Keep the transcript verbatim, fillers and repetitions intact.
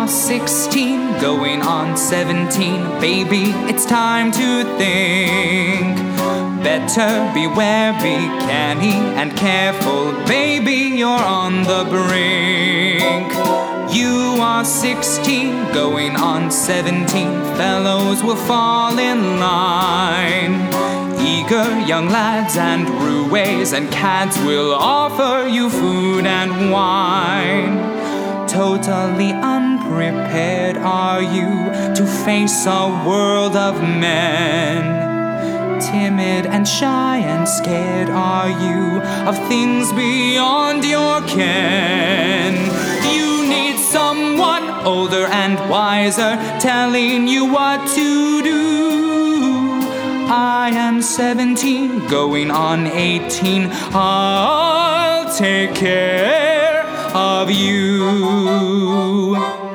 are sixteen, going on seventeen. Baby, it's time to think. Better beware, be canny and careful. Baby, you're on the brink. You are sixteen, going on seventeen. Fellows will fall in line. Eager young lads and roués and cads will offer you food and wine. Totally unprepared are you to face a world of men. Timid and shy and scared are you of things beyond your ken. You need someone older and wiser telling you what to do. I am seventeen, going on eighteen. I'll take care of you.